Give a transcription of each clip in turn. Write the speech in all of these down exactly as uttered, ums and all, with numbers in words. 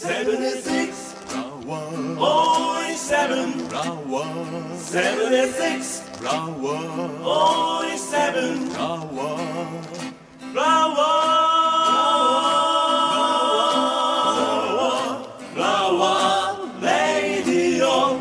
セブンエーシックス オーリーセブン セブンエーシックス オーリーセブン フラワーフラワーレディオ。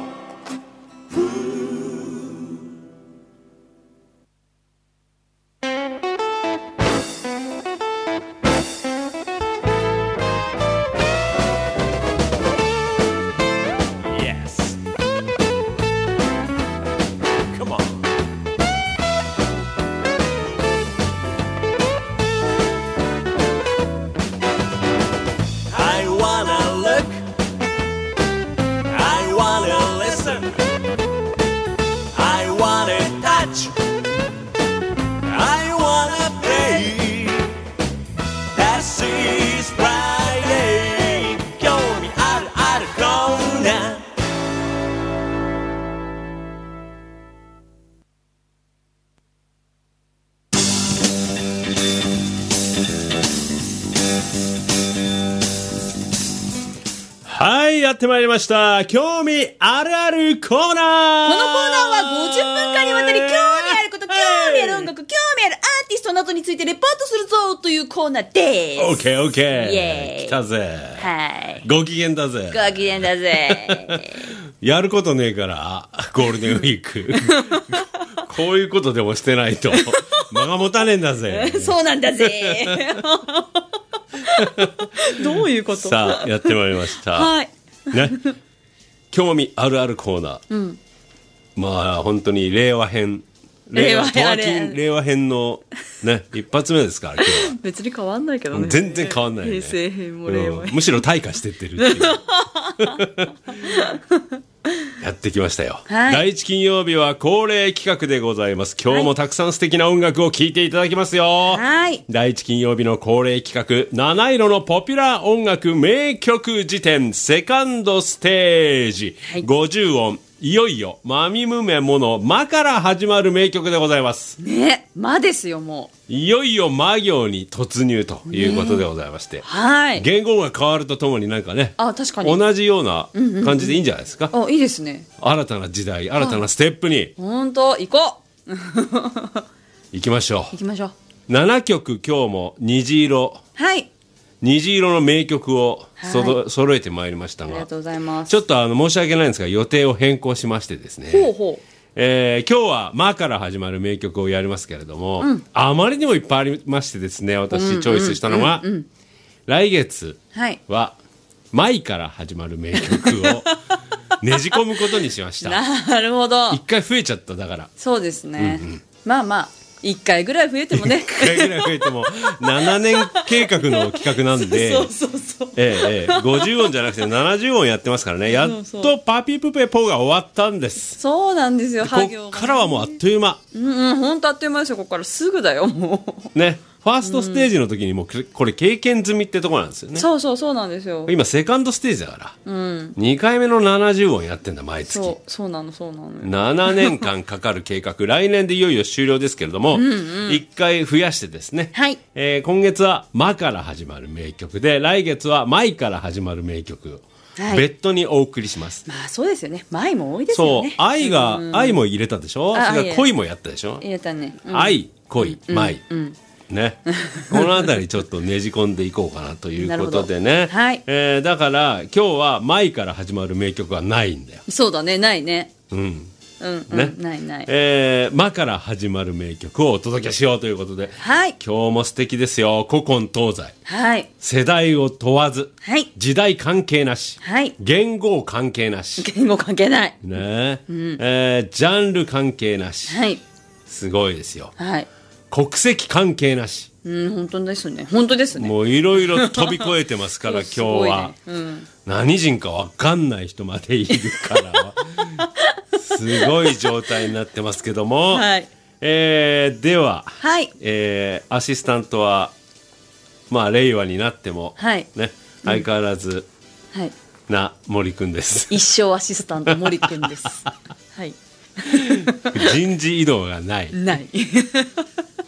やってまいりました。興味あるあるコーナー。このコーナーはごじゅっぷんかんにわたり興味あること、興味ある音楽、興味あるアーティストなどについてレポートするぞというコーナーです。 オッケーオッケー。 イエーイ。 来たぜ。 はい。 ご機嫌だぜ。 ご機嫌だぜ。 やることねえからゴールデンウィークこういうことでもしてないと間が持たねえんだぜ。 そうなんだぜ。どういうこと？ さあやってまいりました。 はいね、興味あるあるコーナー、うん、まあ本当に令和編令和編令和編のね一発目ですから今日は。 別に変わんないけどね。 全然変わんないね。 平成編も令和編、 うん、むしろ退化してってるっていうやってきましたよ、はい、だいいち金曜日は恒例企画でございます。今日もたくさん素敵な音楽を聴いていただきますよ、はい、だいいち金曜日の恒例企画、七色のポピュラー音楽名曲辞典セカンドステージ、はい、ごじゅう音、いよいよまみむめものまから始まる名曲でございますね。まですよ。もういよいよま行に突入ということでございまして、ね、 はい、 言語が変わるとともになんかね、 あ、確かに同じような感じでいいんじゃないですか、 うんうんうん、あ、いいですね。 新たな時代、新たなステップに本当行こう行きましょう。 行きましょう。 ななきょく今日も虹色、 はい、 虹色の名曲をそろ、はい、揃えてまいりましたが、 ありがとうございます。 ちょっとあの申し訳ないんですが予定を変更しましてですね、 ほうほう、 えー、今日は「ま」から始まる名曲をやりますけれども、うん、あまりにもいっぱいありましてですね、私チョイスしたのは、うんうんうんうん、来月は「ま」から始まる名曲をねじ込むことにしました。 なるほど。 一回増えちゃった。だからそうですね、うんうん、まあまあいっかいぐらい増えてもねいっかいぐらい増えてもななねん計画の企画なんでそうそうそう、 ええええ、ごじゅう音じゃなくてななじゅう音やってますからね。やっとパピプペポが終わったんです。 そうなんですよ。 こっからはもうあっという間、 うんうん、ほんとあっという間ですよ。ここからすぐだよもうね。ファーストステージの時にもうこれ経験済みってとこなんですよね。 そうそうそうなんですよ。 今セカンドステージだから、うん、にかいめのななじゅう音やってんだ毎月。 そうそうなのそうなのななねんかんかかる計画来年でいよいよ終了ですけれども、うん、うん、いっかい増やしてですね、 はい、 えー、今月は「ま」から始まる名曲で、来月は「まい」から始まる名曲を、はい、別途にお送りします。 まあそうですよね。愛も多いですよね。 そう、愛が、うん、愛も入れたでしょ。それから恋もやったでしょ。 入れたね、うん、 愛、恋、 うん、 愛、うんうんね、このあたりちょっとねじ込んでいこうかなということでね、 はい、 えー、だから今日は「まい」から始まる名曲はないんだよ。 そうだね、ないね、 うんうんうん、 ね、 ないない、 えー、「ま」から始まる名曲をお届けしようということで、 はい、 今日も素敵ですよ。古今東西、 はい、 世代を問わず、 はい、 時代関係なし、 はい、 言語関係なし、 言語関係ない、 ね、うん、えー、ジャンル関係なし、 はい、 すごいですよ、 はい、 国籍関係なし、 うん、本当ですね、本当ですね。 もういろいろ飛び越えてますから今日は、 ね、うん、 何人か分かんない人までいるからすごい状態になってますけども、 はい、 えー、では、 はい、 えー、アシスタントはまあ令和になっても、 はいね、相変わらず、 うん、はい、 な森くんです。 一生アシスタント森くんですはい、 人事異動がないない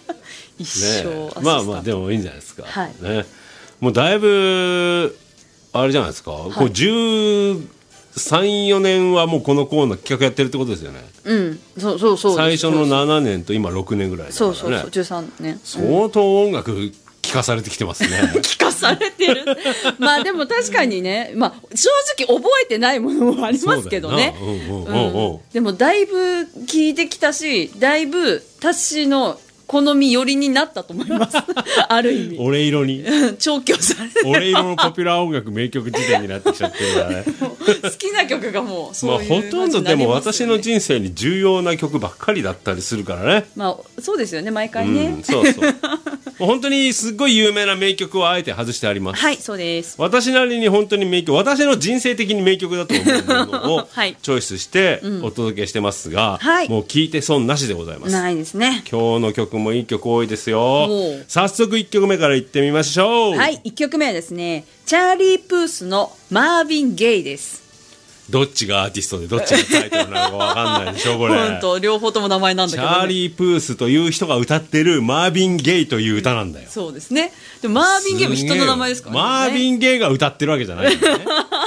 一生アシスタント、 ね、まあまあでもいいんじゃないですか、 はい、 ね、もうだいぶあれじゃないですか、はい、こうじゅうさん、よねんはもうこのコーナー企画やってるってことですよね。 うんそうそうそう最初のななねんと今ろくねんぐらいだからね。 そうそうそうじゅうさんねん、 相当音楽聞かされてきてますね聞かされてるまあでも確かにね、まあ、正直覚えてないものもありますけどね。でもだいぶ聞いてきたし、だいぶ私の好み寄りになったと思いますある意味俺色に調教されて俺色のポピュラー音楽名曲辞典になってきちゃってるからね好きな曲がもうそういう、 まあ、ほとんどでも私の人生に重要な曲ばっかりだったりするからね。 まあそうですよね毎回ね、 うん、そうそうもう本当にすっごい有名な名曲をあえて外してあります。 はいそうです。 私なりに本当に名曲、私の人生的に名曲だと思うものをチョイスしてお届けしてますが、はい、もう聞いて損なしでございます。 ないですね。 今日の曲もいい曲多いですよ。早速いっきょくめからいってみましょう。 はい、いっきょくめはですねチャーリー・プースのマーヴィン・ゲイです。 どっちがアーティストでどっちがタイトルなのか分かんないでしょこれ。 本当両方とも名前なんだけど、ね、 チャーリー・プースという人が歌ってるマーヴィン・ゲイという歌なんだよ。 そうですね。でもマーヴィン・ゲイも人の名前ですからね。 マーヴィン・ゲイが歌ってるわけじゃないんだよね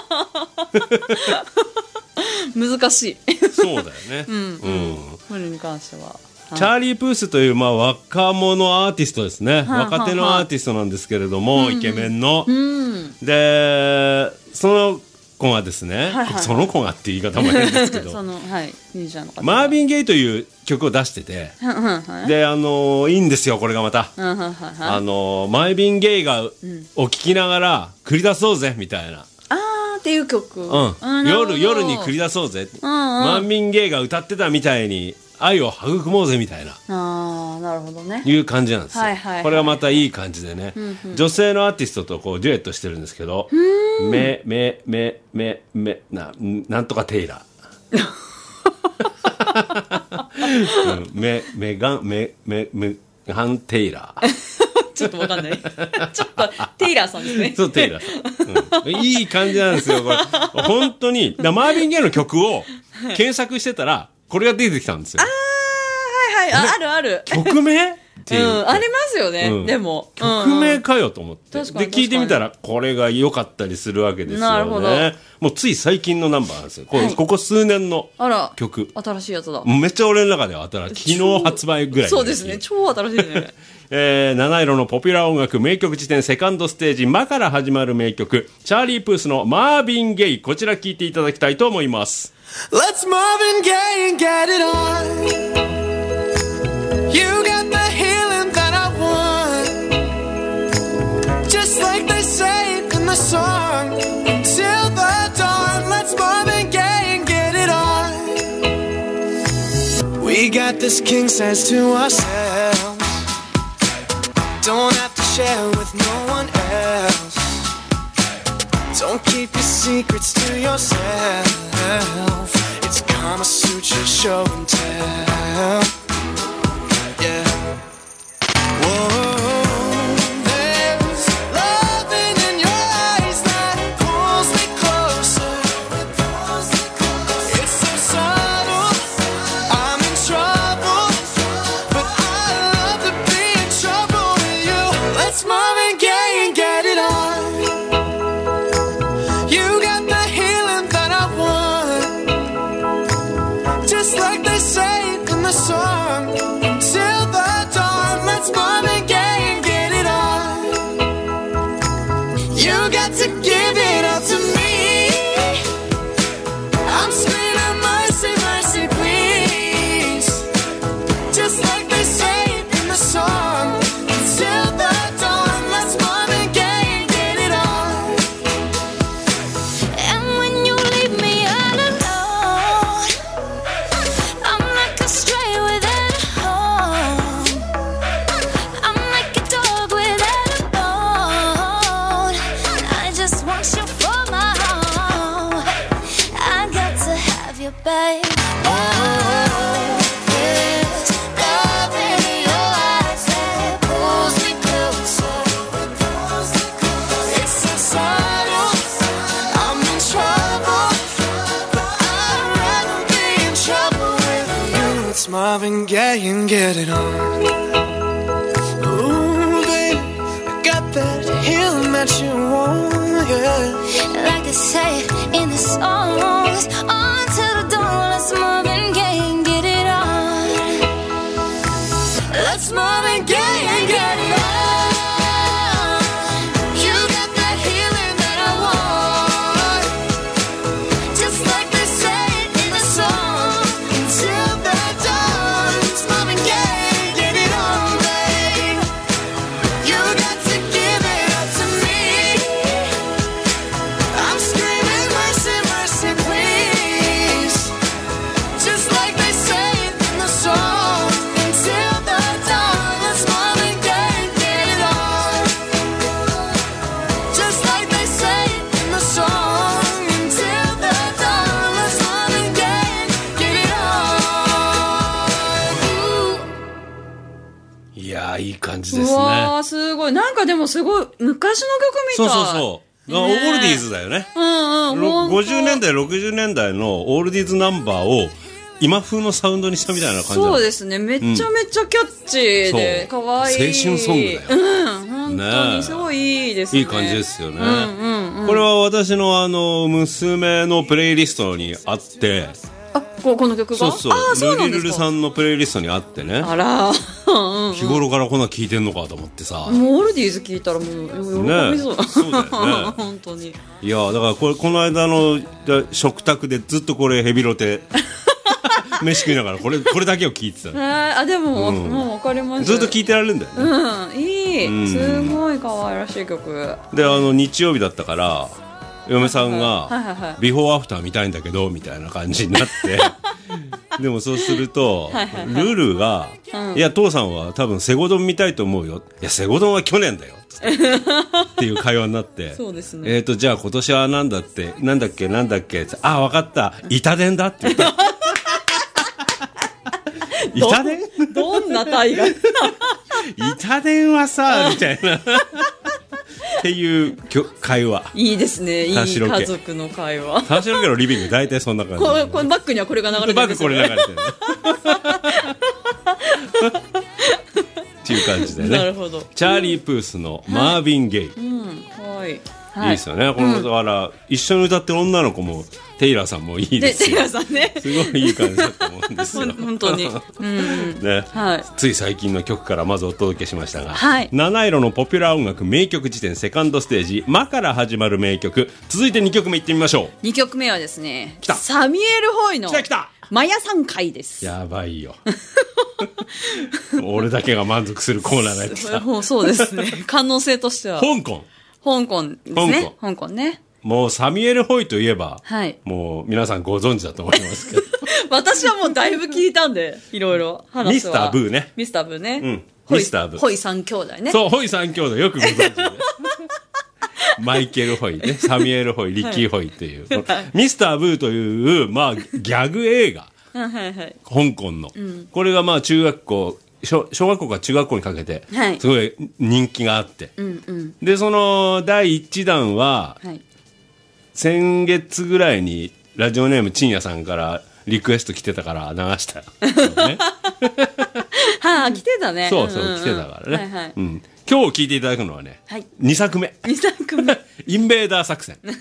難しいそうだよねうん、うん、 これに関してはチャーリー・プースという、まあ、若者アーティストですね、はあはあ、若手のアーティストなんですけれども、うんうん、イケメンの、うん、でその子がですね、はいはいはい、その子がっていう言い方も変ですけどその、はい、ミュージシャンの方マーヴィン・ゲイという曲を出しててで、あのー、いいんですよこれがまた、あのー、マーヴィン・ゲイが、うん、を聴きながら繰り出そうぜみたいなっていう曲、 うん、夜夜に繰り出そうぜ、うんうん、マーヴィン・ゲイが歌ってたみたいに愛を育もうぜみたいな、 あ、なるほどね、 いう感じなんですよ、はいはいはい、これがまたいい感じでね、 うんうん、 女性のアーティストとこうデュエットしてるんですけど、めめめめめななんとかテイラーうん、めめがめめめガンテイラーちょっとわかんないちょっとテイラーさんですね。 そうテイラーさん、うん、いい感じなんですよこれ本当に。だマーヴィン・ゲイの曲を検索してたらこれが出てきたんですよ。 あーはいはい、あ、あるある曲名っていう、 うん、ありますよね、うん、でも曲名かよと思って、うんうん、で聞いてみたらこれが良かったりするわけですよね。なるほど。もうつい最近のナンバーなんですよ、はい、ここ数年の曲。 あら新しいやつだ。 めっちゃ俺の中では新しい、昨日発売ぐらい。 そうですね、超新しいですねえー、七色のポピュラー音楽名曲辞典セカンドステージ「マ」から始まる名曲チャーリー・プースのマーヴィン・ゲイ、こちら聴いていただきたいと思います。 Let's Marvin Gaye and get it on. You got the healing that I want, just like they say it in the song, till the dawn. Let's Marvin Gaye and get it on. We got this king size to ourselves, don't have to share with no one else. Don't keep your secrets to yourself. It's Kama Sutra show and tell. Yeah. Whoa. There's loving in your eyes that pulls me closer. It's so subtle, I'm in trouble, but I love to be in trouble with you. Let's Marvin Gaye and get it on. You got the healing that I want, just like they say it in the song, till the dawn. Let's Marvin Gaye and get it on. You got to give it up to me. I'm screaming mercy, mercy, please, just like they say it in the song, till the dawn. Let's Marvin Gaye and get it on. And when you leave me all alone, I'm like a stray without a home. I'm like a dog without a bone. I just want you for my home. I got to have you, babe. Oh, there's love in your eyes that pulls me closer. It's so subtle, I'm in trouble, but I'd rather be in trouble with you. It's Marvin Gaye and get it on. Ooh, baby, I got that healing that you want, yeah. say it in the songs. On till the dawn, let's move and gain, get it on. Let's move and gain, get it on. You got that healing that I want, just like they say it in the song. Until the dawn, let's move and gain, get it on, babe. You got to give it up to me. I'm screaming mercy, mercy, please. Just like they say it in the song. Until the dawn, let's move and gain, get it on. Just like they say it in the song. Until the dawn, let's move and gain, get it on. いやーいい感じですね。 うわーすごい。なんかでもすごい昔の曲みたい。 そうそうそう、オールディーズだよね。 うんうん。 ろごじゅうねんだいろくじゅうねんだいのオールディーズナンバーを今風のサウンドにしたみたいな感じだ。 そうですね。めちゃめちゃキャッチーで可愛い。 青春ソングだよ。 うん本当にすごいいいですね。 いい感じですよね。 うんうんうん。 これは私のあの娘のプレイリストにあって。 あ、ここの曲が。 そうそう。 あーそうなんですか。 ルリルルさんのプレイリストにあってね。 あら。うんうん、 日頃からこんな聴いてんのかと思ってさ。 もうオールディーズ聞いたらもう喜びそう。 ね、そうだよね。 本当に。 いやだからこれこの間の食卓でずっとこれヘビロテ飯食いながらこれこれだけを聞いてた。 あでも、 うん、 もう分かります。 ずっと聞いてられるんだよね。 うんいい、 うん、 すごい可愛らしい曲で、あの日曜日だったから嫁さんが、 はいはいはい、 ビフォーアフター見たいんだけどみたいな感じになってでもそうすると、はいはいはい、ルルが、うん、いや父さんは多分セゴドン見たいと思うよ。いやセゴドンは去年だよっていう会話になってそうですね。 えーとじゃあ今年はなんだってなんだっけなんだっけってあ分かった板伝だって言った板伝どんな大河板伝はさみたいなっていう会話。いいですね。いい家族の会話。 田代家のリビング大体そんな感じ。 ここバックにはこれが流れてるんですよね。 バックこれ流れてるっていう感じでね。 なるほど。 チャーリー・プースのマーヴィン・ゲイ、 はい、うんはい、 いいですよね。このだから、うん、一緒に歌ってる女の子もテイラーさんもいいですよ。 テイラーさんね。 すごいいい感じだと思うんですよ。 本当に。うんね、 はい。 つい最近の曲からまずお届けしましたが、 はい、 七色のポピュラー音楽名曲辞典セカンドステージ「マ」から始まる名曲。続いてにきょくめいってみましょう。 にきょくめはですね、 来たサミュエル・ホイの来た来たマヤさん回です。 やばいよ俺だけが満足するコーナーだったそうですね。可能性としては香港香港ですね。香港ね。 もうサミュエル・ホイといえば、 はい、 もう皆さんご存知だと思いますけど私はもうだいぶ聞いたんでいろいろ話は。 ミスター・ブーね。 ミスター・ブーね、 うん、ミスター・ブーホイ三兄弟ね。 そうホイ三兄弟よくご存知でマイケル・ホイね、サミュエル・ホイ、リッキー・ホイっていう、はい、ミスター・ブーという、まあ、ギャグ映画はいはい、 香港の、うん、これがまあ中学校小, 小学校から中学校にかけてすごい人気があって、 はいうんうん、 でそのだいいちだんは、はい、先月ぐらいにラジオネームちんやさんからリクエスト来てたから流したねはあ来てたね。 そうそう、うんうんうん、来てたからね、はいはいうん、今日聞いていただくのはね、はい、にさくめにさくめインベーダー作戦ミ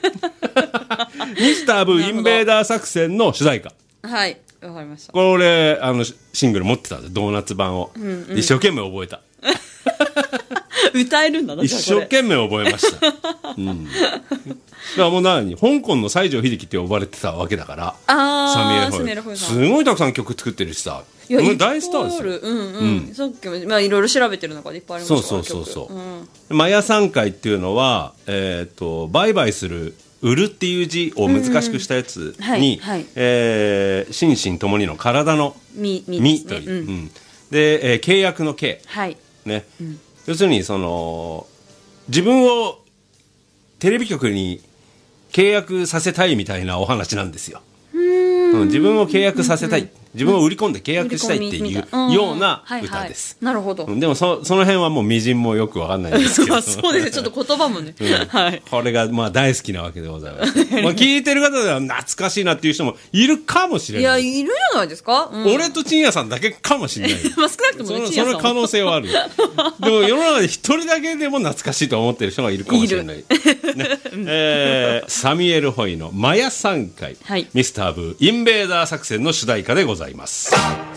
スター・ブーインベーダー作戦の主題歌。 はい、わかりました。 これ俺あのシングル持ってたんでドーナツ版を、うんうん、一生懸命覚えた歌えるんだな。 一生懸命覚えました、うん、だからもう何香港の西城秀樹って呼ばれてたわけだから。 あサミュエル・ホイすごいたくさん曲作ってるしさ、いや大スターですよ。 うんうん、うん、さっきも、まあ、いろいろ調べてる中でいっぱいありましたから。 そうそうそうそう、うん、マヤさん回っていうのは、えー、と売買する売るっていう字を難しくしたやつに心身ともにの体の身という、うんうん、で、えー、契約の契、 はいねうん、要するにその自分をテレビ局に契約させたいみたいなお話なんですよ。うん、自分を契約させたい、 自分を売り込んで契約したいっていうような歌です。 なるほど。 でも そ, その辺はもうみじんもよくわかんないんですけどそうですね、ちょっと言葉もね、うんはい、 これがまあ大好きなわけでございますまあ聞いてる方では懐かしいなっていう人もいるかもしれない。 いやいるじゃないですか、うん、 俺とちんやさんだけかもしれないまあ少なくともね、 その、その可能性はあるでも世の中で一人だけでも懐かしいと思ってる人がいるかもしれない、ねえー、サミュエル・ホイのマヤさんかい、はい、ミスター・ブーインベーダー作戦の主題歌でございます。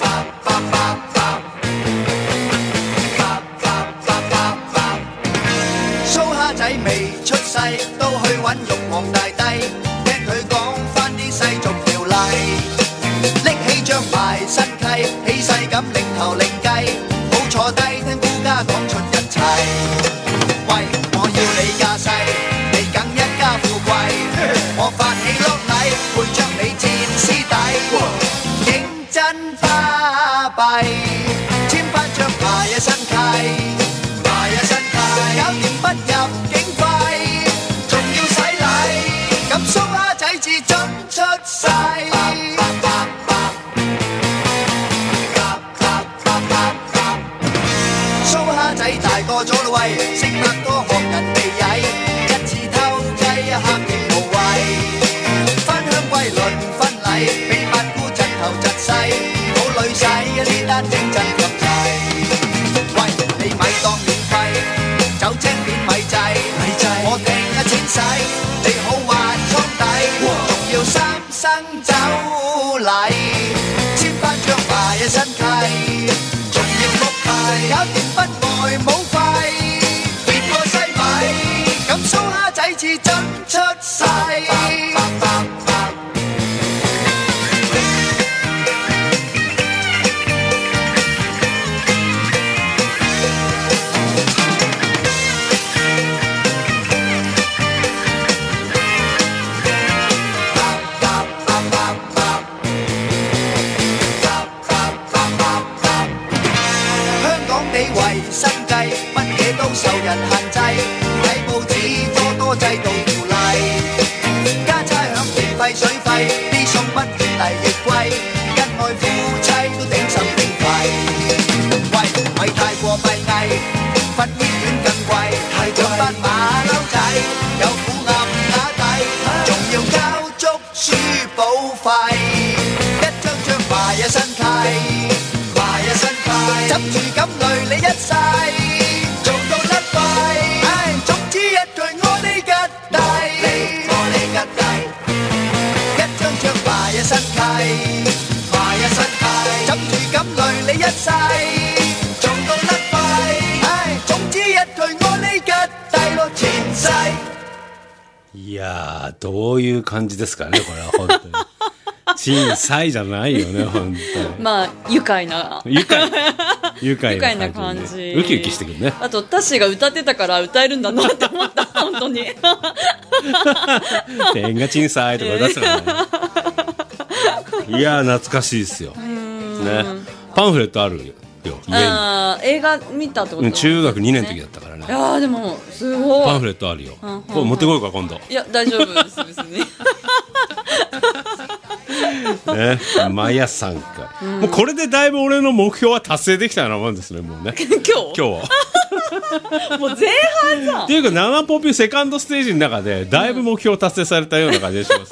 蘇蝦仔未出世都去揾玉皇大帝，聽佢講返啲世俗條例，拎起張埋身契，氣勢咁領頭領計，冇坐低聽顧家講出一切。喂，我要你架勢，你梗一家富貴，我發起落禮，會將你戰師弟，認真巴閉，簽返張埋一身契，埋一身契，搞掂不入境費，仲要洗禮，咁蘇蝦仔至準出世。蘇蝦仔大個咗啦喂，識拍拖學人哋曳，一次偷雞黑影無謂，返鄉歸輪婚禮，俾八姑窒頭窒勢，冇女使呢單整真咁滯。喂，你咪當免費，酒精免米制，我訂一錢使，你好還倉底，仲要三生酒禮，簽返張埋一身契，仲要碌契，搞掂不外冇費，別過西米，咁蘇蝦仔至準出世。生計乜嘢都受人限制，睇報紙多多制度條例，加差響電費水費，啲餸乜越嚟越貴，恩愛夫妻都頂心頂肺。喂，咪太過閉翳，瞓醫院更貴，養班馬騮仔有苦暗啞底，仲要交足書簿費，一張張埋一身契。枕住咁累你一世，做到甩肺。唉，總之一句我呢吉弟，我呢吉弟，一張張埋一身契，埋一身契。枕住咁累你一世，做到甩肺。唉，總之一句我呢吉弟咯，前世。 いやー、どういう感じですかね、これは本当に。小さいじゃないよね、本当に。 まあ、愉快な。 愉快。愉快な感じ。 ウキウキしてくるね。 あと、タッシーが歌ってたから歌えるんだなって思った、本当に。 点が小さいとか出すからね。いやー、懐かしいですよ。ね。パンフレットあるよ。 ああ、映画見たってこと、ね、 中学にねんの時だったからね。 いやーでもすごいパンフレットあるよ、うんうんうん、これ持ってこようか今度。 いや大丈夫です別にね、毎朝さんかい、うん、もうこれでだいぶ俺の目標は達成できたようなもんですね、もうね今日今日はもう前半じゃんっていうか生ポピュセカンドステージの中でだいぶ目標達成されたような感じがします、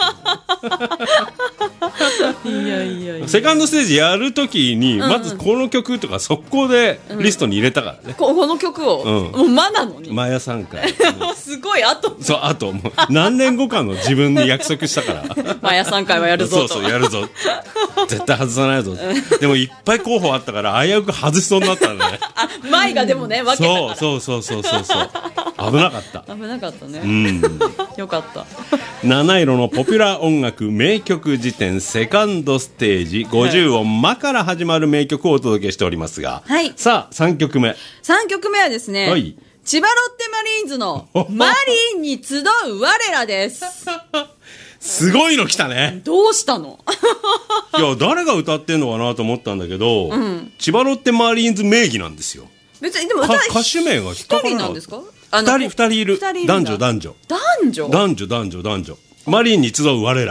ね、いやいやいやセカンドステージやるときに、うんうん、まずこの曲とか速攻でリストに入れたからね、うん、 こ, この曲を、うん、もう間なのに毎朝さんかいすごい後そう後もう何年後かの自分に約束したから毎朝さんかいはやるぞとそうそうやるぞ絶対外さないぞでもいっぱい候補あったから危うく外しそうになったんだねあ前がでもね分けたからそうそうそうそうそう危なかった危なかったね、 うん、 よかった七色のポピュラー音楽名曲辞典セカンドステージごじゅう音間から始まる名曲をお届けしておりますが、はい、さあさんきょくめさんきょくめはですね、はい、千葉ロッテマリーンズのマリンに集う我らですすごいの来たね。 どうしたのいや誰が歌ってんのかなと思ったんだけど、うん、千葉ロッテマリーンズ名義なんですよ。 別にでも歌歌手名がひとりなんですか？ ふたりいる。男女男女男女男女男女男女マリンに集う我ら。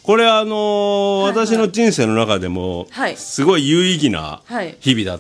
これあのーはいはい、私の人生の中でも、はい、すごい有意義な日々だった、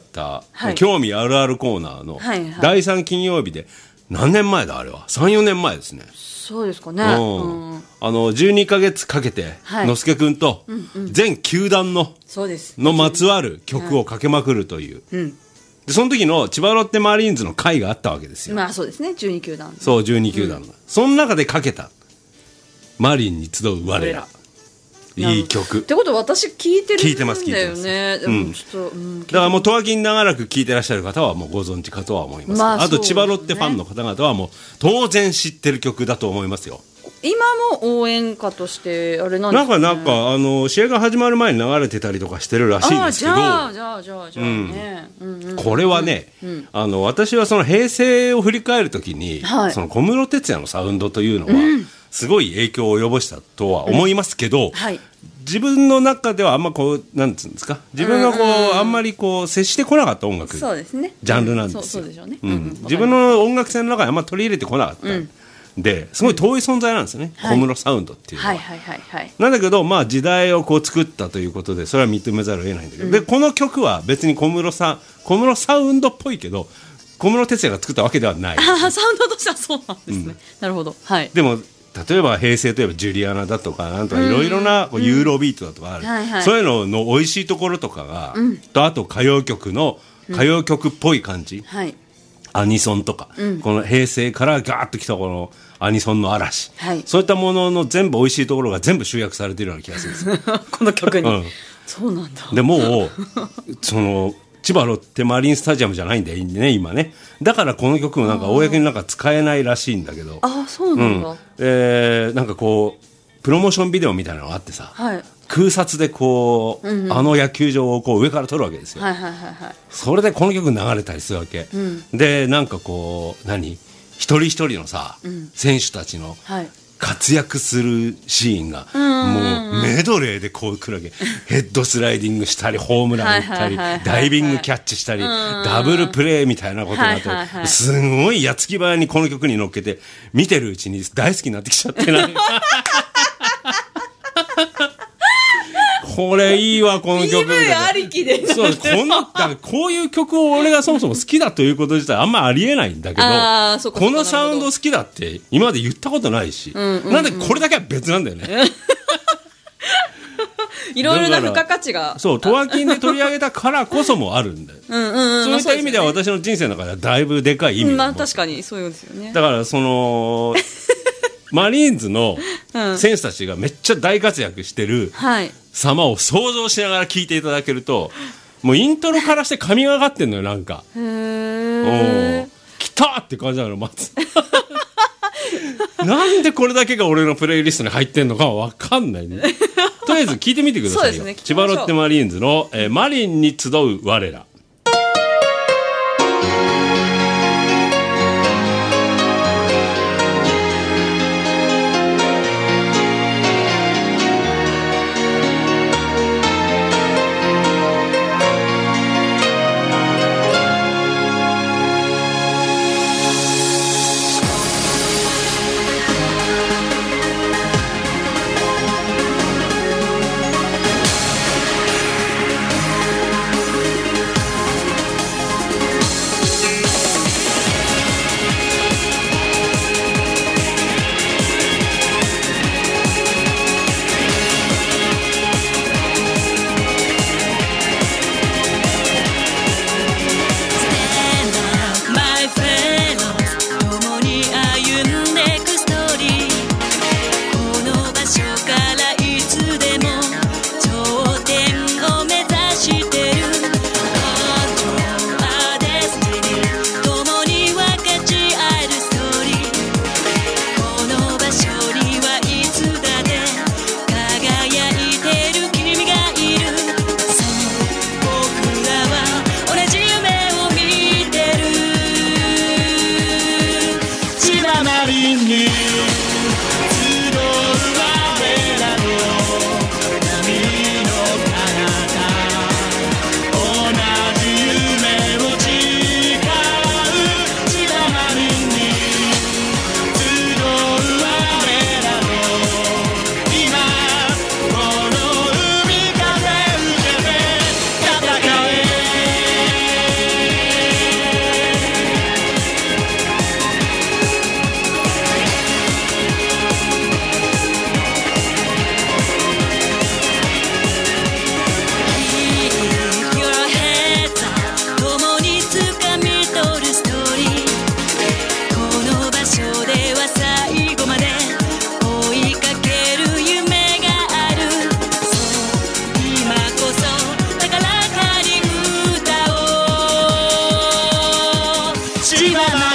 はい、興味あるあるコーナーのだいさん金曜日で、何年前だあれは さん,よ 年前ですね。 そうですかね、うんうん、あのじゅうにかげつかけて、はい、のすけくんと全球団の、 そうです、 のまつわる曲をかけまくるという、うん、でその時の千葉ロッテマリーンズの会があったわけですよ。 まあそうですね、じゅうに球団、 そうじゅうに球団の、うん、その中でかけたマリンに集う我ら、いい曲ってことは私聞いてるんだよね。 聞いてます聞いてます、 でもちょっと、うん、 だからもうとわきに長らく聞いてらっしゃる方はもうご存知かとは思います、まあ、あと千葉ロッテファンの方々はもう当然知ってる曲だと思いますよ。 今も応援歌としてあれなんですかね。 なんかなんかあの試合が始まる前に流れてたりとかしてるらしいんですけど、 ああじゃあじゃあじゃあじゃあね、 うんうんうん、これはね、うんうん、あの私はその平成を振り返るときに、はい、その小室哲哉のサウンドというのは、うんすごい影響を及ぼしたとは思いますけど、うんはい、自分の中ではあんまこうなんつうんですか、自分がこう、うんうん、あんまりこう接してこなかった音楽、 そうですね、 ジャンルなんですよ。自分の音楽性の中にあんま取り入れてこなかった、うん、ですごい遠い存在なんですよね、うん、小室サウンドっていうのは、はいはいはいはい、なんだけど、まあ、時代をこう作ったということでそれは認めざるを得ないんだけど、うん、でこの曲は別に小室さ小室サウンドっぽいけど小室哲哉が作ったわけではない。 あサウンドとしてはそうなんですね、うん、なるほど、はい、 でも例えば平成といえばジュリアナだとかなんとかいろいろなユーロビートだとかある、うんはいはい、そういうのの美味しいところとかが、うん、とあと歌謡曲の歌謡曲っぽい感じ、うんはい、アニソンとか、うん、この平成からガーッときたこのアニソンの嵐、はい、そういったものの全部美味しいところが全部集約されているような気がするんですこの曲に、うん、そうなんだ。 でもうその千葉ロッテマリンスタジアムじゃないんだよね今ね。だからこの曲もなんか公になんか使えないらしいんだけど、 ああそうなんだ、うんえー、なんかこうプロモーションビデオみたいなのがあってさ、はい、空撮でこう、うんうん、あの野球場をこう上から撮るわけですよ、はいはいはいはい、それでこの曲流れたりするわけ、うん、でなんかこう何一人一人のさ、うん、選手たちの、はい活躍するシーンがもうメドレーでこう来るわけ。ヘッドスライディングしたりホームラン打ったりダイビングキャッチしたりダブルプレーみたいなことがあってすごい矢継ぎ早にこの曲に乗っけて見てるうちに大好きになってきちゃってなこれいいわこの曲ピーブイ ありきでそうこのだこういう曲を俺がそもそも好きだということ自体あんまありえないんだけどあそうかこのサウンド好きだって今まで言ったことないし、うんうんうん、なんでこれだけは別なんだよねいろいろな付加価値がそうトワキンで取り上げたからこそもあるんだようんうん、うん、そういった意味では私の人生の中ではだいぶでかい意味、 まあ確かにそうですよね。 だからそのマリーンズの選手たちがめっちゃ大活躍してる様を想像しながら聴いていただけるともうイントロからして神がかってんのよなんかへー来たって感じなのまずなんでこれだけが俺のプレイリストに入ってんのかは分かんないねとりあえず聞いてみてくださいよ、そうですね、千葉ロッテマリーンズの、えー、マリンに集う我ら。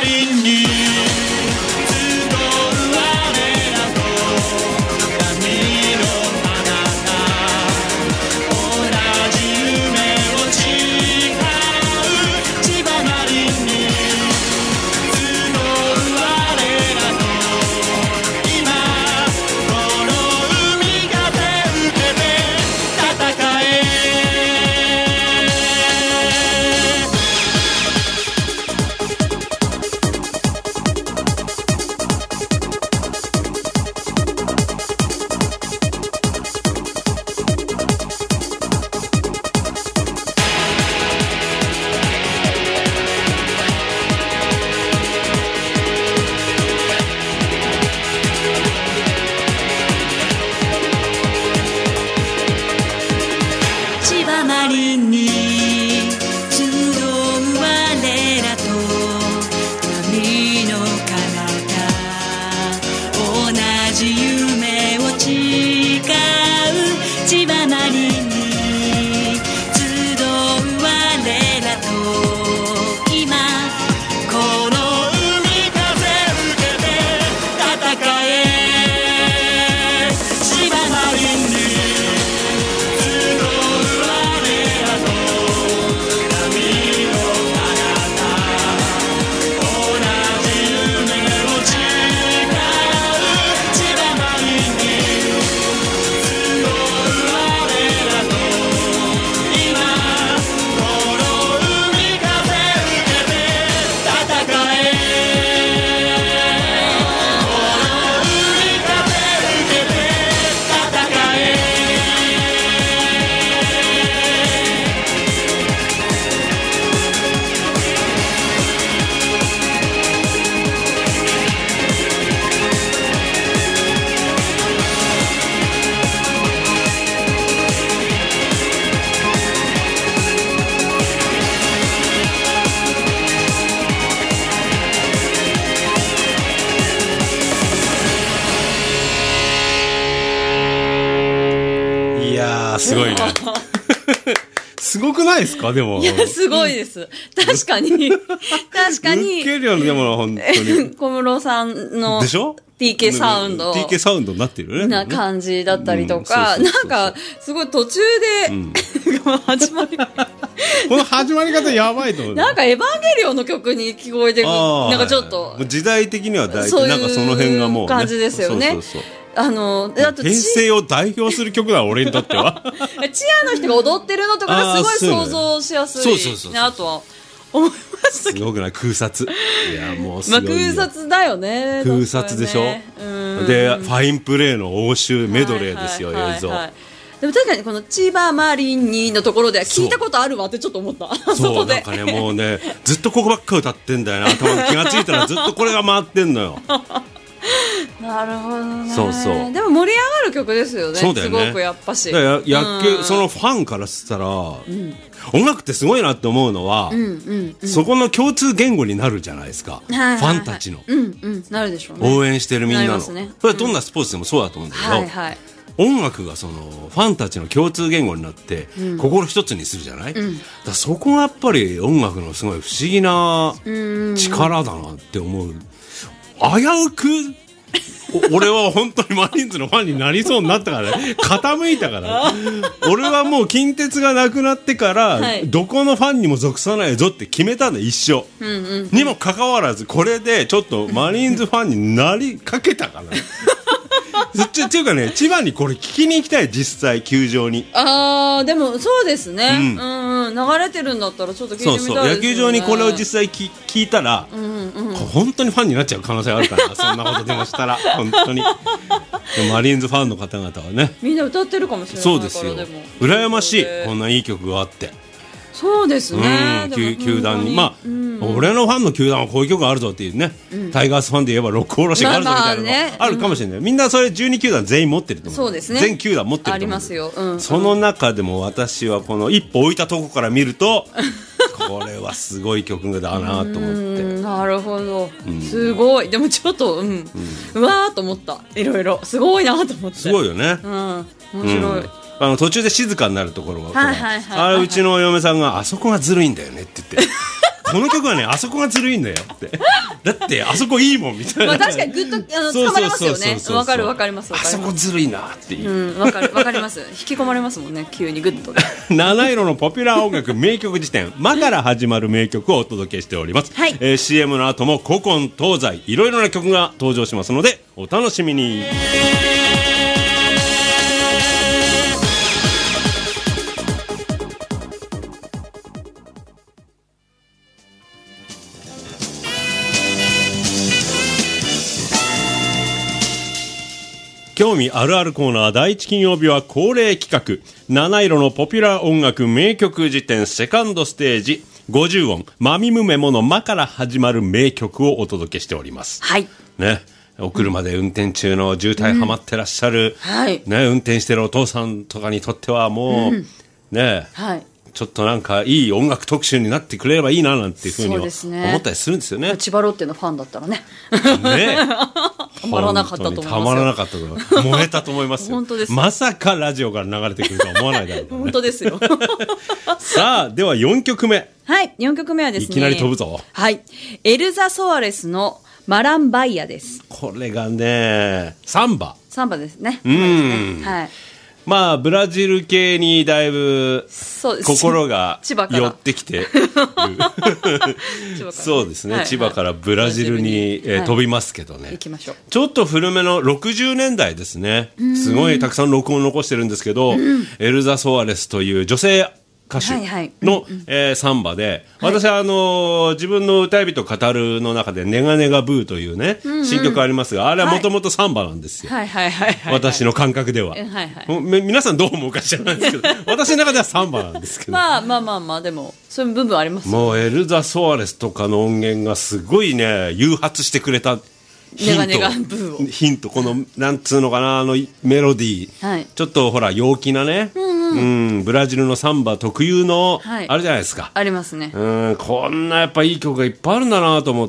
りに集う我らと闇の彼方同じ夢を誓う千葉マリンに集う我らと今この海風受けて戦え千葉マリンに集う我らと波の彼方同じ夢を誓う千葉マリンに集う我らと今この海風受けて戦え千葉マリンにいやーすごいねすごくないですかでも。 いや、すごいです。確かに。確かに。 ウケるよね、でも本当に。 小室さんの。 でしょティーケー サウンド。 ティーケー サウンドになってるよね。 な感じだったりとか、なんか、すごい途中で、うん、始まり、 この始まり方やばいと思う。 なんかエヴァンゲリオンの曲に聞こえてくる。なんかちょっと。 時代的には大体、なんかその辺がもう、ね。 感じですよね。そうそうそう。あの、あと平成を代表する曲だ、俺にとっては。 チアの人が踊ってるのとかがすごい想像しやすいなとは思いましたけど。 すごくない空撮。いや、もうすごい。 まあ空撮だよね。 空撮でしょ、ね、で、ファインプレーの応酬メドレーですよ、はいはいはいはい、映像。 でも確かにこの千葉マリンにのところでは聞いたことあるわってちょっと思った。 そう、そうなんかね、もうね、ずっとここばっか歌ってんだよな。頭に気がついたらずっとこれが回ってんのよ。 なるほどね。 そうそう。 でも盛り上がる曲ですよね。 そうだよね。 すごくやっぱし。 や野球、そのファンからしたら、うん、音楽ってすごいなって思うのは、うんうんうん、そこの共通言語になるじゃないですか。はいはいはい、ファンたちの、 うんうん、なるでしょうね。 応援してるみんなの。 なりますね、 それはどんなスポーツでもそうだと思うんだけど、はいはい、音楽がそのファンたちの共通言語になって、うん、心一つにするじゃない、うん、だそこがやっぱり音楽のすごい不思議な力だなって思う。危うく俺は本当にマリーンズのファンになりそうになったからね。傾いたから俺はもう近鉄がなくなってから、はい、どこのファンにも属さないぞって決めたんだ一生、うんうんうん、にもかかわらずこれでちょっとマリーンズファンになりかけたからっていうかね、千葉にこれ聞きに行きたい、実際球場に。 あーでもそうですね、うんうんうん、流れてるんだったらちょっと聞いてみたいですよね。そうそう、 野球場にこれを実際聞いたら、うんうん、本当にファンになっちゃう可能性があるからそんなことでもしたら本当にマリーンズファンの方々はね、 みんな歌ってるかもしれない。 そうですよ、羨ましい、こんないい曲があって。 そうですね、 うん、球団に、まあ、うん、俺のファンの球団はこういう曲があるぞっていうね、うん、タイガースファンで言えばロックおろしがあるぞみたいなのがあるかもしれない、まあまあね、みんなそれじゅうに球団全員持ってると思う。 そうですね、 全球団持ってると思う。 ありますよ、うん、 その中でも私はこの一歩置いたとこから見るとこれはすごい曲だなと思ってうんなるほど、うん、すごい。でもちょっと、うんうん、うわーと思った。いろいろすごいなと思って。 すごいよね、 うん、面白い、うんあの途中で静かになるところが、はいはいはいはい、あれうちの嫁さんがあそこがずるいんだよねって言ってこの曲はねあそこがずるいんだよってだってあそこいいもんみたいな、 まあ、確かにグッとあの掴まれますよね。わかるわかりますわかります。 あそこずるいなっていう、 うん、わかるわかります引き込まれますもんね急にグッと七色のポピュラー音楽名曲辞典マから始まる名曲をお届けしております、はい。えー、シーエム の後も古今東西いろいろな曲が登場しますのでお楽しみに。興味あるあるコーナー第一金曜日は恒例企画七色のポピュラー音楽名曲辞典セカンドステージごじゅう音マミムメモのマから始まる名曲をお届けしております。 はいね、お車で運転中の渋滞はまってらっしゃる、 うんはいね、運転してるお父さんとかにとってはもう、うん、ね、はい、ちょっとなんかいい音楽特集になってくれればいいななんていうふうに思ったりするんですよね。 千葉ロッテのファンだったらねねたまらなかったと思いますよ。 たまらなかったと思います燃えたと思いますよ本当です。 まさかラジオから流れてくるとは思わないだろう、ね、 本当ですよさあではよんきょくめ、 はい、よんきょくめはですね、 いきなり飛ぶぞ。 はい、エルザ・ソアレスのマランバイアです。 これがねサンバサンバですね。 うん、 はい、 まあブラジル系にだいぶ心が寄ってきてそうですね、はいはい、千葉からブラジルに、えーはい、飛びますけどね、 行きましょう。 ちょっと古めのろくじゅうねんだいですね。すごいたくさん録音を残してるんですけど、エルザ・ソアレスという女性歌手の、はいはいうんうんえー、サンバで、私はあのー、自分の歌い人語るの中でネガネガブーというね、うんうん、新曲ありますが、あれはもともとサンバなんですよ、はいはいはいはい、私の感覚では、はいはい、皆さんどう思うか知らないんですけど私の中ではサンバなんですけどまあまあまあまあでもそういう部分ありますよ。 もうエルザ・ソアレスとかの音源がすごいね誘発してくれたヒント、 ネガネガブーをヒントこのなんつうのかなあのメロディー、はい、ちょっとほら陽気なね、うんうん、ブラジルのサンバ特有の、はい、あるじゃないですか。 ありますね。 うんこんなやっぱいい曲がいっぱいあるんだなと思って、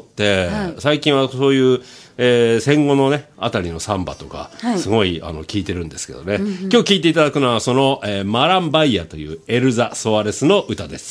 はい、最近はそういう、えー、戦後のねあたりのサンバとか、はい、すごいあの聴いてるんですけどね、うんうん、今日聴いていただくのはその、えー、マランバイアというエルザ・ソアレスの歌です。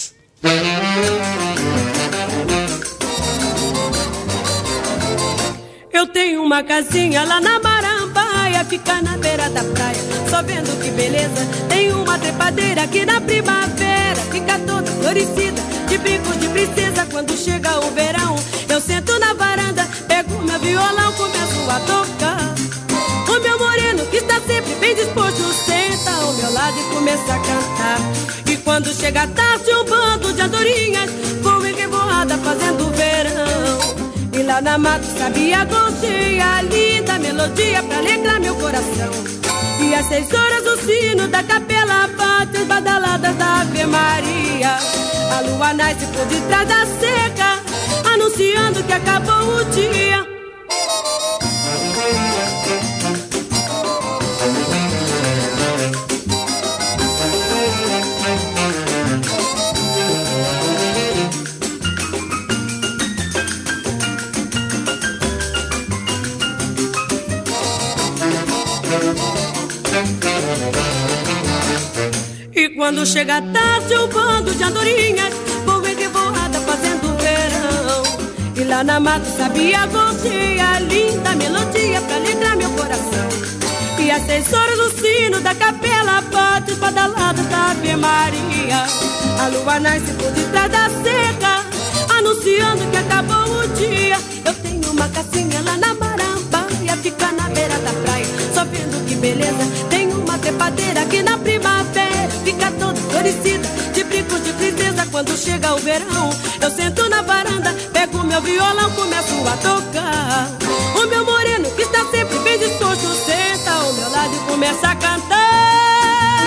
Eu tenho uma casinha lá na Marambaia, fica na beira da praia, só vendo que beleza. Tem uma trepadeira aqui na primavera, fica toda florescida, de brincos de princesa. Quando chega o verão, eu sento na varanda, pego meu violão, começo a tocar. O meu moreno, que está sempre bem disposto, senta ao meu lado e começa a cantar. E quando chega a tarde, um bando de andorinhas voam em revoada fazendo verão. E lá na mata sabia cheia, linda melodia pra alegrar meu coração. E às seis horas o sino da capela bate as badaladas da Ave Maria. A lua nasce por detrás da cerca, anunciando que acabou o dia. E quando chega a tarde, um bando de andorinhas voam em revoada fazendo verão. E lá na mata sabia cheia, linda melodia pra alegrar meu coração. E às seis horas o sino da capela bate os badalados da Ave Maria. A lua nasce por detrás da cerca, anunciando que acabou o dia. Eu tenho uma casinha lá na Marambaia, fica na beira da praia, só vendo que beleza. Tem uma trepadeira aqui na primavera, fica toda florescida, de brincos de princesa. Quando chega o verão, eu sento na varanda, pego meu violão, começo a tocar. O meu moreno, que está sempre bem disposto, senta ao meu lado e começa a cantar.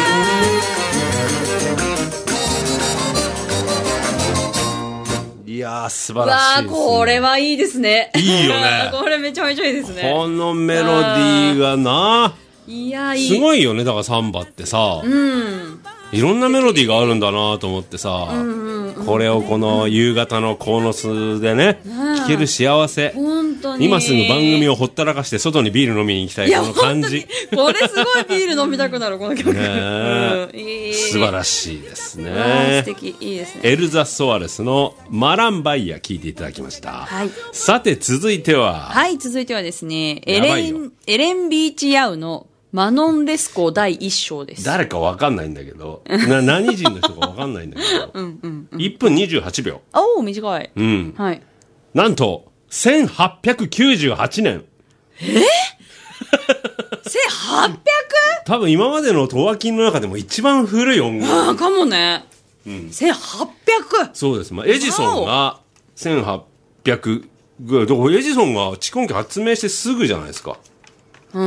いやー素晴らしいですね。 わーこれはいいですね。 いいよねこれめちゃめちゃいいですね。 このメロディーがな、 いやいい。 すごいよね。だからサンバってさ、 うん、 いろんなメロディーがあるんだなと思ってさ、うんうんうん、これをこの夕方の鴻巣でね、聴ける幸せ。本当に今すぐ番組をほったらかして外にビール飲みに行きたいこの感じ。 これすごいビール飲みたくなるこの曲、ねうんいい素晴らしいですね。 素敵、いいですね。 エルザ・ソアレスのマランバイヤ聴いていただきました、はい、さて続いてははい続いてはですねエレン、エレンビーチ・ヤウのマノンレスコ第一章です。 誰かわかんないんだけどな何人の人かわかんないんだけどうんうん、うん、いっぷんにじゅうはちびょう。 おお短い、 うんはい、 なんとせんはっぴゃくきゅうじゅうはちねん。 えせんはっぴゃく？ 多分今までのトワキンの中でも一番古い音楽。 ああかもね、うん、せんはっぴゃく。 そうです、まあ、エジソンがせんはっぴゃくぐらい。だからエジソンが蓄音機発明してすぐじゃないですか。うん、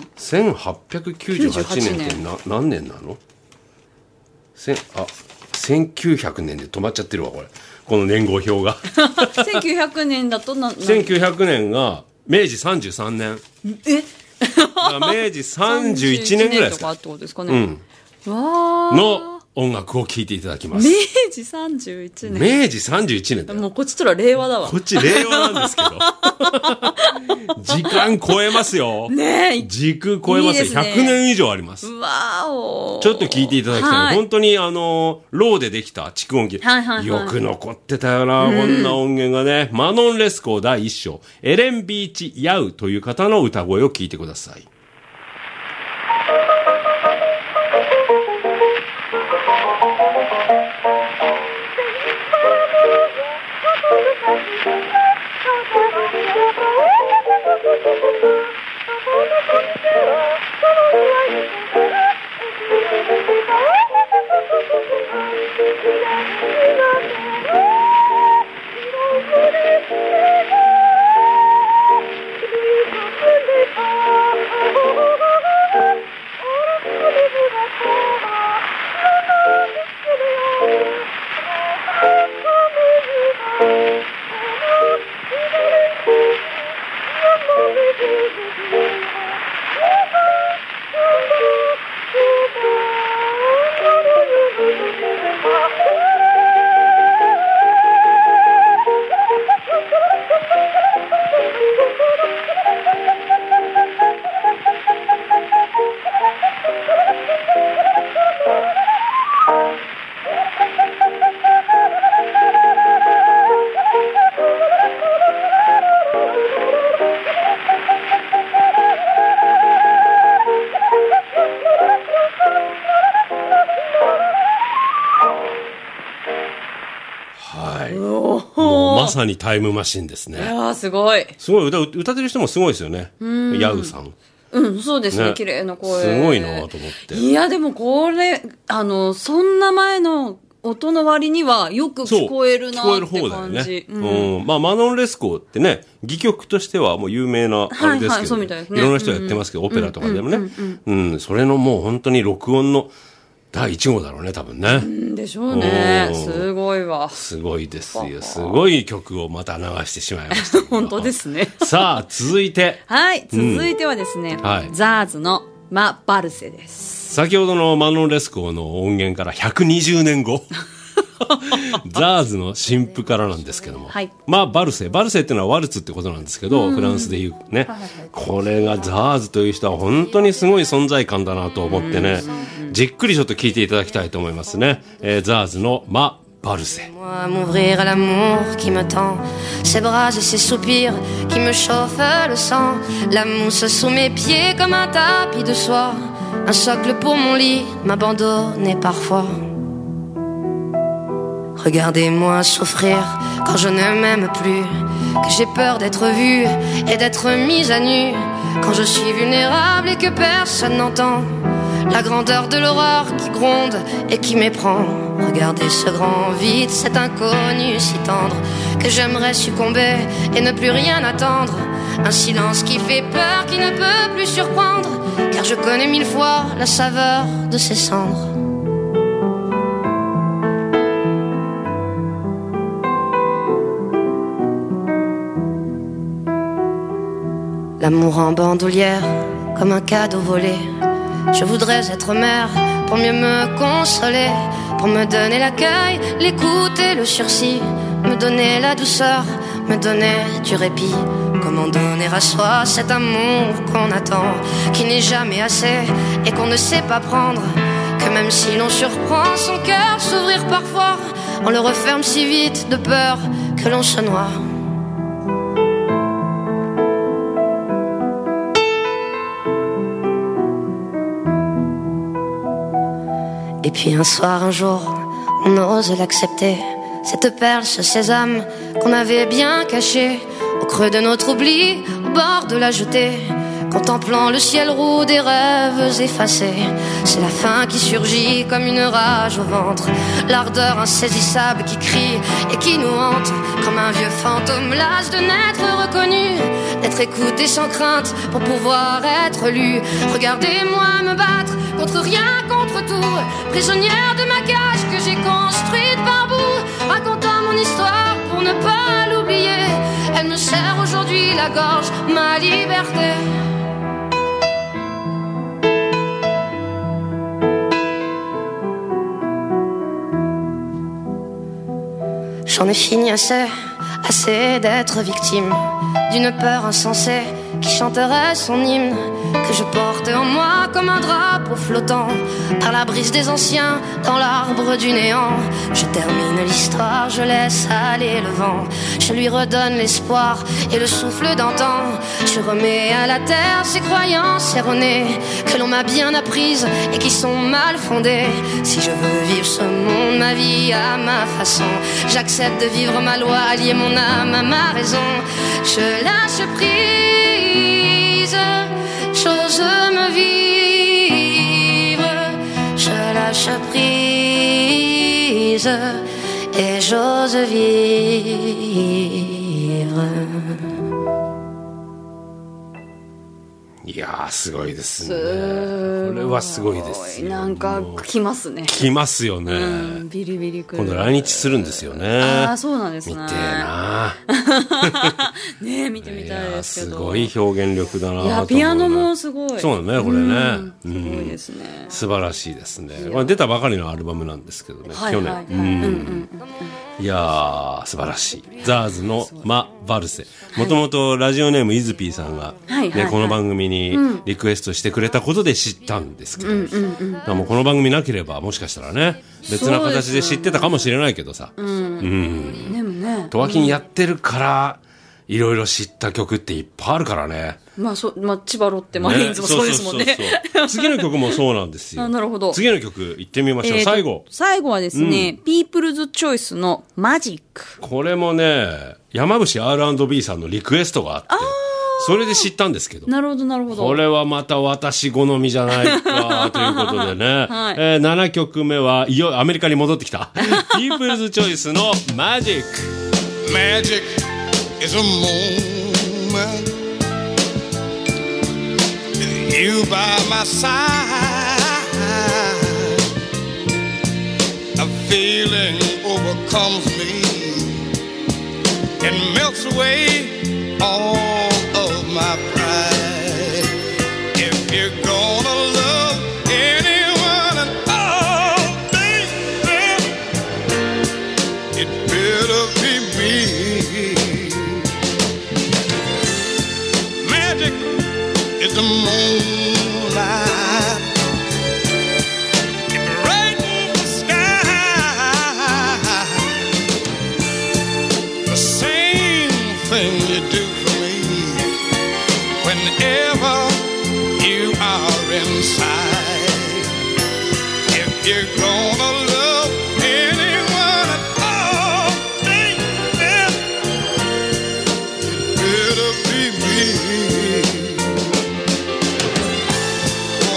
せんはっぴゃくきゅうじゅうはちねんってな何年なの？せんあせんきゅうひゃくねんで止まっちゃってるわこれ。この年号表がせんきゅうひゃくねんだとなせんきゅうひゃくねんがめいじさんじゅうさんねん。 えめいじさんじゅういちねんぐらいですか。 さんじゅういちねんとかってことですかね、 うん、わの音楽を聴いていただきます。 めいじさんじゅういちねん。 めいじさんじゅういちねんだよ。 もうこっちとら令和だわ。 こっち令和なんですけど時間超えますよねえ。 時空超えますよ。いいですね、ひゃくねん以上あります。 わお。 ちょっと聞いていただきたい、はい、本当にあのローでできた蓄音機、はいはいはい、よく残ってたよな、うん、こんな音源がね。マノンレスコ第一章エレンビーチ・ヤウという方の歌声を聞いてください。まさにタイムマシンですね。 いやすごい。 すごい 歌, 歌ってる人もすごいですよね。ヤウさん。 うん、そうですね。ね、綺麗な声。 すごいなと思って。 いや、でもこれ、あの、そんな前の音の割にはよく聞こえるなって感じ。聞こえる方だよね。うん。うん、まあ、 マノンレスコってね、戯曲としてはもう有名なあれですけど、はいはい、そうみたいですね。いろんな人がやってますけど、うん、オペラとかでもね。うん、うんうん、それのもう本当に録音の第一号だろうね、多分ね。 うんでしょうね。すごいわ。 すごいですよ。すごい曲をまた流してしまいました。 本当ですね。 さあ、続いて。 はい、続いてはですね、うんはい、ザーズのマ・バルセです。 先ほどのマノンレスコの音源からひゃくにじゅうねんご。ザーズの新譜からなんですけども、はい、まあバルセバルセっていうのはワルツってことなんですけど、フランスでいうね、これがザーズという人は本当にすごい存在感だなと思ってね、じっくりちょっと聞いていただきたいと思いますね、えー、ザーズのマ・バルセ。 M'ouvrir à l'amour qui me tend, ses bras et ses soupirs qui me chauffent le sang, la mousse sous mes pieds comme un tapis de soie, un socle pour mon lit m'abandonne parfois.Regardez-moi souffrir quand je ne m'aime plus, que j'ai peur d'être vue et d'être mise à nu, quand je suis vulnérable et que personne n'entend la grandeur de l'horreur qui gronde et qui m'éprend. Regardez ce grand vide, cet inconnu si tendre, que j'aimerais succomber et ne plus rien attendre. Un silence qui fait peur, qui ne peut plus surprendre, car je connais mille fois la saveur de ses cendres.L'amour en bandoulière, comme un cadeau volé. Je voudrais être mère pour mieux me consoler, pour me donner l'accueil, l'écoute et le sursis, me donner la douceur, me donner du répit. Comment donner à soi cet amour qu'on attend, qui n'est jamais assez et qu'on ne sait pas prendre, que même si l'on surprend son cœur s'ouvrir parfois, on le referme si vite de peur que l'on se noie. Et puis un soir, un jour, on ose l'accepter, cette perle, ce sésame qu'on avait bien caché au creux de notre oubli, au bord de la jetée, contemplant le ciel roux des rêves effacés. C'est la faim qui surgit comme une rage au ventre, l'ardeur insaisissable qui crie et qui nous hante, comme un vieux fantôme las de n'être reconnu, d'être écouté sans crainte pour pouvoir être lu. Regardez-moi me battre contre rien, contre tout, prisonnière de ma cage que j'ai construite par bout, racontant mon histoire pour ne pas l'oublier. Elle me serre aujourd'hui la gorge, ma liberté. J'en ai fini assez, assez d'être victime d'une peur insensée qui chanterait son hymne, que je porte en moi comme un drapeau flottant par la brise des anciens dans l'arbre du néant. Je termine l'histoire, je laisse aller le vent, je lui redonne l'espoir et le souffle d'antan. Je remets à la terre ces croyances erronées que l'on m'a bien apprises et qui sont mal fondées. Si je veux vivre ce monde, ma vie à ma façon, j'accepte de vivre ma loi, lier mon âme à ma raison. Je lâche prise, j'ose me vivre, je lâche prise et j'ose vivre. いやーすごいですね。これはすごいですよ。 なんか来ますね。 来ますよね。 うん、ビリビリ来る。 今度来日するんですよね。 ああそうなんですね。 見てえな。 ねえ見てみたいですけど。 すごい表現力だなと思う。 いやピアノもすごい。 そうだねこれね。 うん、すごいですね、 うん。素晴らしいですね。これ出たばかりのアルバムなんですけどね。 はい、 去年。 はいはいうんうんうんいやー素晴らしい。ザーズのマ・バルセ。もともとラジオネームイズピーさんが、ねはい、この番組にリクエストしてくれたことで知ったんですけど、うんうんうん、だからもうこの番組なければもしかしたらね別な形で知ってたかもしれないけどさ、うんうん、 でもねとわきにやってるからいろいろ知った曲っていっぱいあるからね。 まあそまあ、千葉ロッテマリーンズもそうですもんね。 次の曲もそうなんですよ。 あなるほど。 次の曲行ってみましょう。えー、最後。 最後はですね、うん、ピープルズチョイスのマジック。 これもね、山伏 アールアンドビー さんのリクエストがあって、あそれで知ったんですけど。 なるほどなるほど。 これはまた私好みじゃないかということでね。はいえー、ななきょくめはいよいよアメリカに戻ってきた。ピープルズチョイスのマジック。 Magic is a moment.You by my side, a feeling overcomes me and melts away all of my pride. If you're gonna love anyone at all, baby, it better be me.Magic is the moonlight, it brightens the sky. The same thing you do for me whenever you are inside. If you're gonna love anyone at all, baby, it better be me.Oh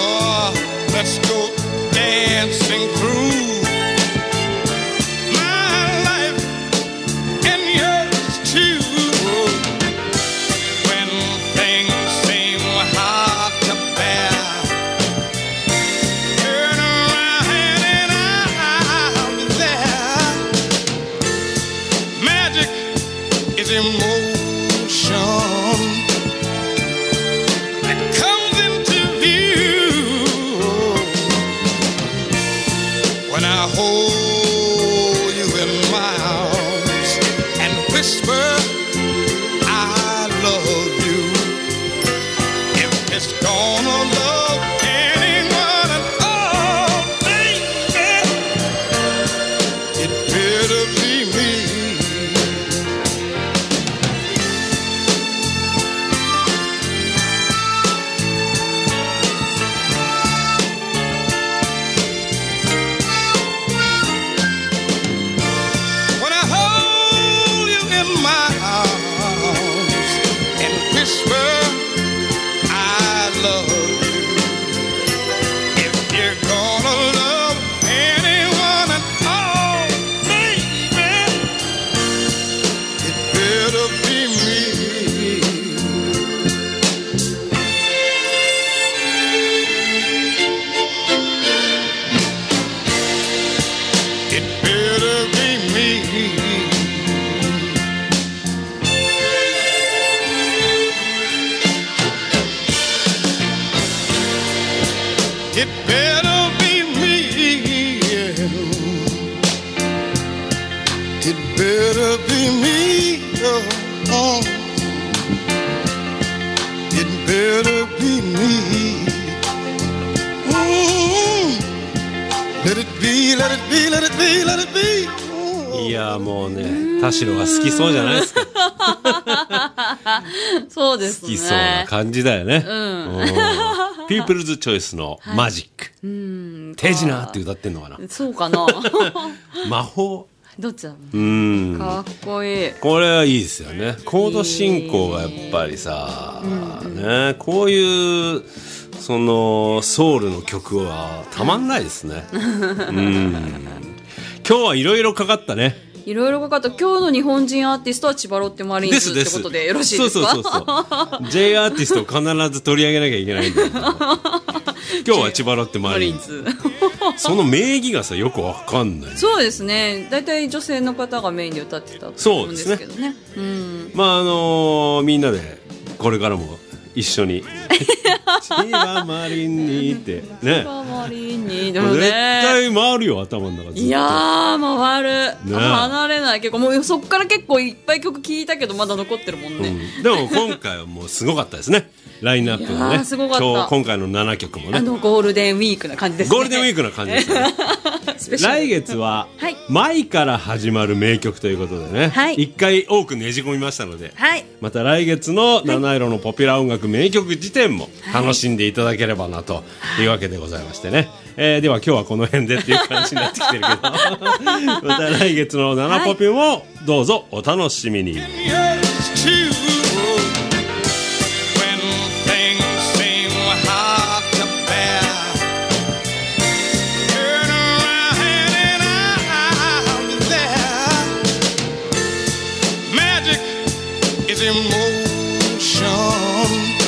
it better be me. It better be me. Oh, oh. It better be me. Mm. Let it be, let it be, let it be, let it be. いやもうね、田代が好きそうじゃないですか。 そうですね。 好きそうな感じだよね。 うん。 ピープルズチョイスのマジック。はい、うん。手品って歌ってんのかな。 そうかな。 魔法。 どっちだろう。うん。 かっこいい。 これはいいですよね。コード進行がやっぱりさ、うん、ね、こういうそのソウルの曲はたまんないですね。うん。今日はいろいろかかったね。 いろいろかかった。今日の日本人アーティストは千葉ロッテマリーンズってことでよろしいですか？ そうそうそうそう。J アーティストを必ず取り上げなきゃいけないんだけど。今日は千葉ロッテマリーンズ。その名義がさよくわかんない。 そうですね。だいたい女性の方がメインで歌ってたと思うんですけどね。うん。 まああのー、みんなでこれからも一緒に千葉マリンにってね。 千葉マリンにでもね。 絶対回るよ頭の中ずっと。 いやー回る、ね。離れない。結構もうそっから結構いっぱい曲聴いたけどまだ残ってるもんね。 うん、でも今回はもうすごかったですね。ラインナップがね。 すごかった。 今日今回のななきょくもね。 あのゴールデンウィークな感じですね。 ゴールデンウィークな感じですね。来月は、はい、マイから始まる名曲ということでね、はい、一回多くねじ込みましたので、はい、また来月の七色のポピュラー音楽名曲辞典も楽しんでいただければなというわけでございましてね、えー、では今日はこの辺でっていう感じになってきてるけどまた来月のななポピュもどうぞお楽しみに。 Emotion